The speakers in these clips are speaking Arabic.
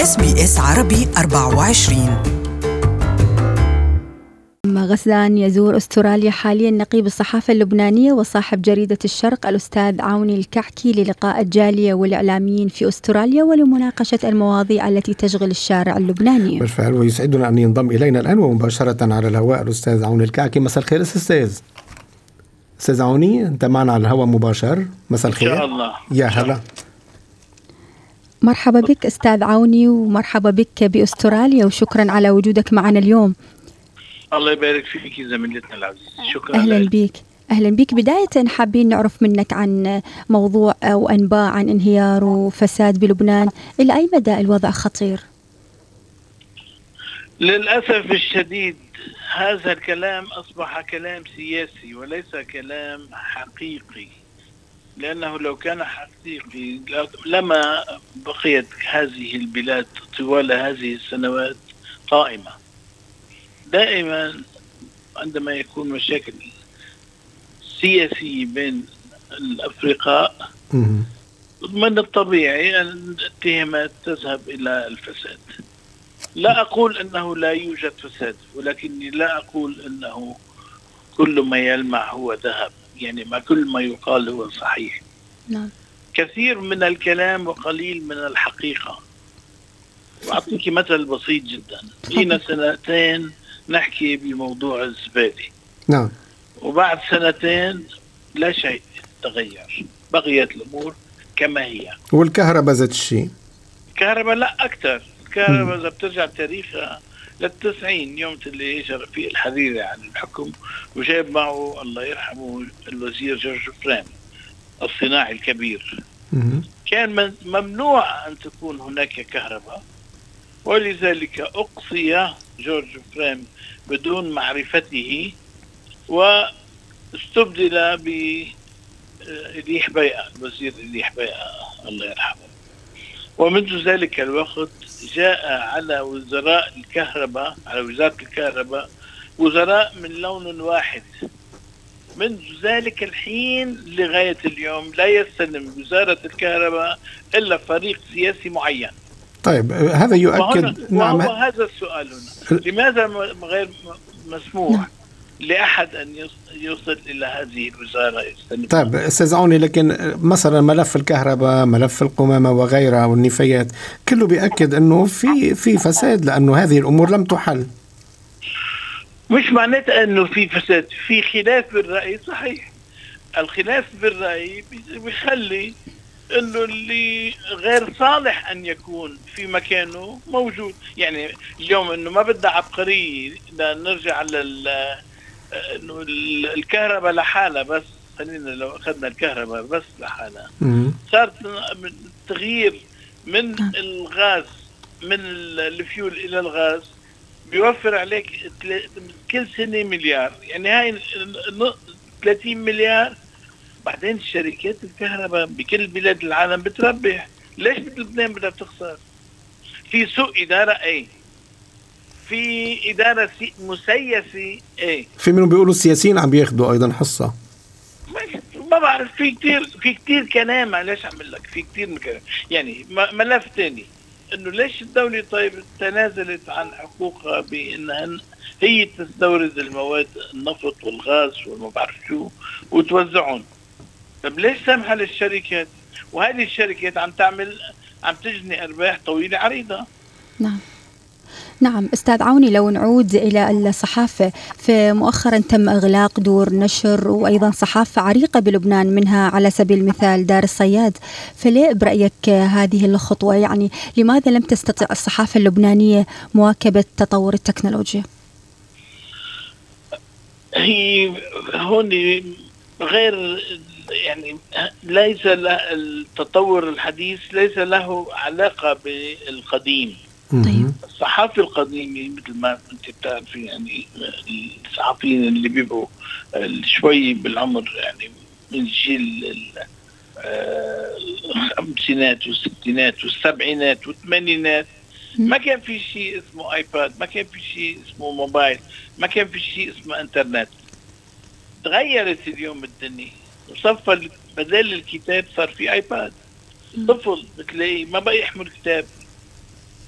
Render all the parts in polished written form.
SBS عربي 24. غسان يزور أستراليا حاليا نقيب الصحافة اللبنانية وصاحب جريدة الشرق الأستاذ عوني الكعكي للقاء الجالية والإعلاميين في أستراليا ولمناقشة المواضيع التي تشغل الشارع اللبناني. بالفعل، ويسعدنا أن ينضم إلينا الآن ومباشرة على الهواء الأستاذ عوني الكعكي. مساء الخير أستاذ عوني، أنت معنا على الهواء مباشر. مساء الخير. إن شاء الله. يا هلا. مرحبا بك أستاذ عوني، ومرحبا بك بأستراليا، وشكرا على وجودك معنا اليوم. الله يبارك فيك زميلتنا العزيز، شكرا. أهلا بك. بداية حابين نعرف منك عن موضوع أو أنباء عن انهيار وفساد بلبنان، إلى أي مدى الوضع خطير؟ للأسف الشديد هذا الكلام أصبح كلام سياسي وليس كلام حقيقي، لأنه لو كان حقيقي لما بقيت هذه البلاد طوال هذه السنوات قائمة. دائما عندما يكون مشاكل سياسية بين الأفرقاء من الطبيعي أن الاتهامات تذهب إلى الفساد. لا أقول أنه لا يوجد فساد، ولكني لا أقول أنه كل ما يلمع هو ذهب، يعني ما كل ما يقال هو صحيح. نعم. كثير من الكلام وقليل من الحقيقة. وأعطيك مثل بسيط جدا. لينا سنتين نحكي بموضوع الزبالة. نعم. وبعد سنتين لا شيء تغير، بقيت الأمور كما هي. والكهرباء ذات الشيء. الكهرباء لا أكثر. الكهرباء إذا بترجع تاريخها لل90 يوم اللي اجى رفيق الحريري عن الحكم وجاب معه الله يرحمه الوزير جورج فريم الصناعي الكبير. كان ممنوع أن تكون هناك كهرباء، ولذلك أقصي جورج فريم بدون معرفته واستبدل بإليح بيئة، الوزير إليح بيئة الله يرحمه. ومنذ ذلك الوقت جاء على وزراء الكهرباء، على وزارة الكهرباء وزراء من لون واحد. منذ ذلك الحين لغاية اليوم لا يستلم وزارة الكهرباء إلا فريق سياسي معين. طيب هذا يؤكد. نعم. وهذا السؤال هنا، لماذا غير مسموح لأحد أن يوصل إلى هذه الوزارة يستلم؟ طيب أستاذ عوني، لكن مثلا ملف الكهرباء، ملف القمامة وغيرها والنفايات كله بيأكد أنه في فساد، لأنه هذه الأمور لم تحل. مش معناتها أنه في فساد، في خلاف بالرأي. صحيح، الخلاف بالرأي بيخلي أنه اللي غير صالح أن يكون في مكانه موجود. يعني اليوم أنه ما بدها عبقرية نرجع على أنه الكهرباء لحالها بس. خلينا لو أخذنا الكهرباء بس لحالها صارت تغيير من الغاز، من الفيول إلى الغاز بيوفر عليك كل سنة مليار، يعني هاي 30 مليار. بعدين شركات الكهرباء بكل بلاد العالم بتربح. ليش لبنان بدها تخسر؟ في سوء إدارة في إدارة مسيسة في منهم بيقولوا السياسيين عم بياخدوا أيضا حصة. ما بعرف، في كتير كلام. ليش أعمل لك في كتير كلام. يعني ملف تاني إنه ليش الدولة طيب تنازلت عن حقوقها بأنها هي تستورد المواد النفط والغاز وما بعرف شو وتوزعهم؟ طب ليش سامحة للشركات؟ وهذه الشركات عم تجني أرباح طويلة عريضة. نعم أستاذ عوني، لو نعود إلى الصحافة، فمؤخرا تم إغلاق دور نشر وأيضا صحافة عريقة بلبنان، منها على سبيل المثال دار الصياد. فليه برأيك هذه الخطوة؟ يعني لماذا لم تستطع الصحافة اللبنانية مواكبة تطور التكنولوجيا؟ هي هون غير، يعني ليس التطور الحديث ليس له علاقة بالقديم. طيب. الصحافة القديمة مثل ما انت بتعرفي، يعني الصحفيين اللي بيبقوا شوي بالعمر، يعني من جيل الخمسينات والستينات والسبعينات والثمانينات، ما كان في شيء اسمه ايباد، ما كان في شيء اسمه موبايل، ما كان في شيء اسمه انترنت. تغيرت اليوم الدنيا، وصفى بدل الكتاب صار في ايباد. طفل بتلاقيه ما بقى يحمل كتاب،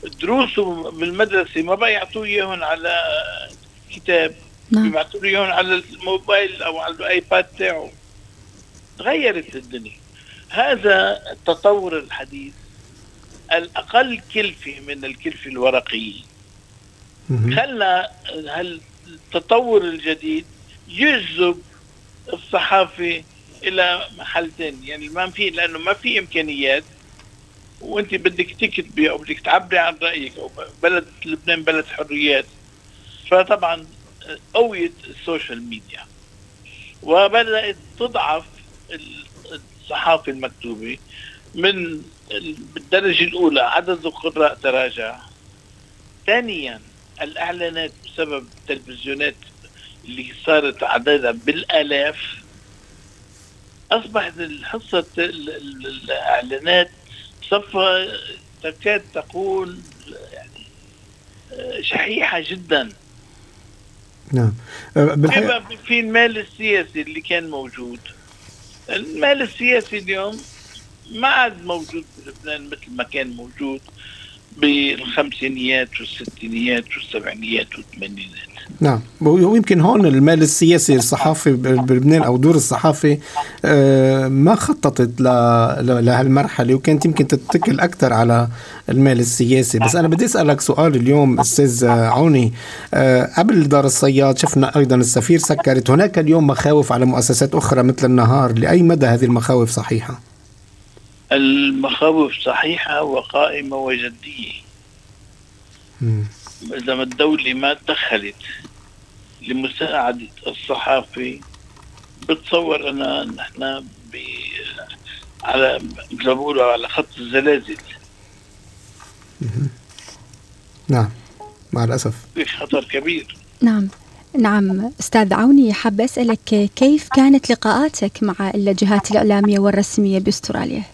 دروسه بالمدرسة ما بقى يعطوه إياهم على كتاب، بيبعتوا إياهم على الموبايل أو على الآيباد تاعه. تغيرت الدنيا. هذا التطور الحديث الأقل كلفة من الكلفة الورقية خلى التطور الجديد يجذب الصحافة إلى محل ثاني. يعني ما في، لأنه ما في إمكانيات، وأنت بدك تكتبي أو بدك تعبري عن رأيك، أو بلد لبنان بلد حريات، فطبعا قويت السوشيال ميديا وبدأت تضعف الصحافة المكتوبة. من بالدرجة الأولى عدد القراء تراجع. ثانيا الإعلانات بسبب التلفزيونات اللي صارت عددها بالآلاف، أصبحت الحصة الإعلانات صفة تكاد تقول يعني شحيحة جدا. نعم. في المال السياسي اللي كان موجود، المال السياسي اليوم ما عاد موجود بلبنان مثل ما كان موجود بالخمسينيات والستينيات والسبعينيات والثمانينات. نعم، ويمكن هون المال السياسي الصحافي بلبنان أو دور الصحافة ما خططت لهالمرحلة، وكانت يمكن تتكل أكثر على المال السياسي. بس أنا بدي أسألك سؤال اليوم أستاذ عوني. قبل دار الصياد شفنا أيضا السفير سكرت، هناك اليوم مخاوف على مؤسسات أخرى مثل النهار، لأي مدى هذه المخاوف صحيحة؟ المخاوف صحيحة وقائمة وجدية. إذا ما الدولة ما تدخلت لمساعدة الصحافة، بتصور أنا نحن على مثل ما بقولوا على خط الزلازل. نعم، مع الأسف في خطر كبير. نعم أستاذ عوني، حاب أسألك كيف كانت لقاءاتك مع الجهات الإعلامية والرسمية بأستراليا؟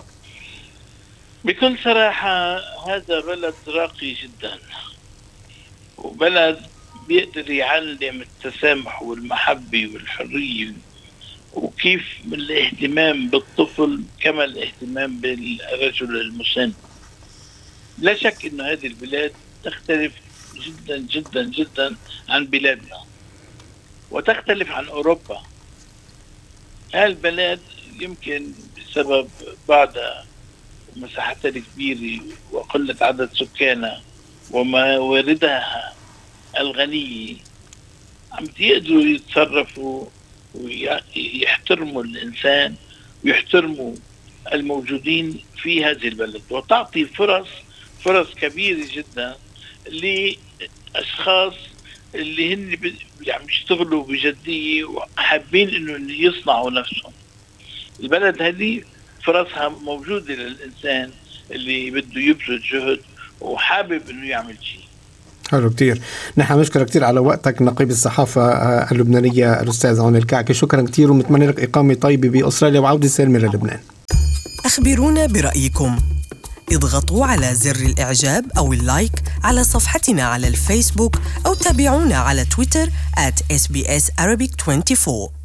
بكل صراحة هذا بلد راقي جدا، وبلد بيقدر يعلم التسامح والمحبة والحرية، وكيف الاهتمام بالطفل كما الاهتمام بالرجل المسن. لا شك أن هذه البلاد تختلف جدا جدا جدا عن بلادنا، وتختلف عن أوروبا. هالبلد يمكن بسبب بعدها مساحتها الكبيرة وقلة عدد سكانها ومواردها الغنية، عم يقدروا يتصرفوا ويحترموا الإنسان ويحترموا الموجودين في هذه البلد، وتعطي فرص كبيرة جدا لأشخاص اللي هن يعني يشتغلوا بجدية وحابين إنه يصنعوا نفسهم. البلد هذه فرصها موجودة للإنسان اللي بده يبذل جهد وحابب إنه يعمل شيء. حلو كتير. نحن نشكرك كتير على وقتك نقيب الصحافة اللبنانية الأستاذ عوني الكعكي. شكرا كتير، ونتمنى لك إقامة طيبة بأستراليا وعودة سالمة للبنان. أخبرونا برأيكم، اضغطوا على زر الإعجاب أو اللايك على صفحتنا على الفيسبوك، أو تابعونا على تويتر @SBS Arabic 24.